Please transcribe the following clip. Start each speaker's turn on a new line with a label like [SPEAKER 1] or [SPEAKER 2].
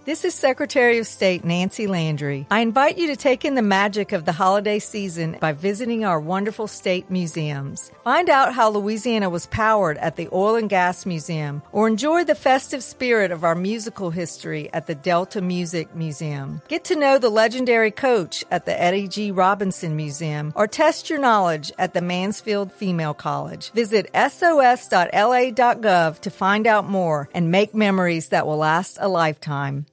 [SPEAKER 1] This is Secretary of State Nancy Landry. I invite you to take in the magic of the holiday season by visiting our wonderful state museums. Find out how Louisiana was powered at the Oil and Gas Museum, or enjoy the festive spirit of our musical history at the Delta Music Museum. Get to know the legendary coach at the Eddie G. Robinson Museum, or test your knowledge at the Mansfield Female College. Visit sos.la.gov to find out more and make memories that will last a lifetime.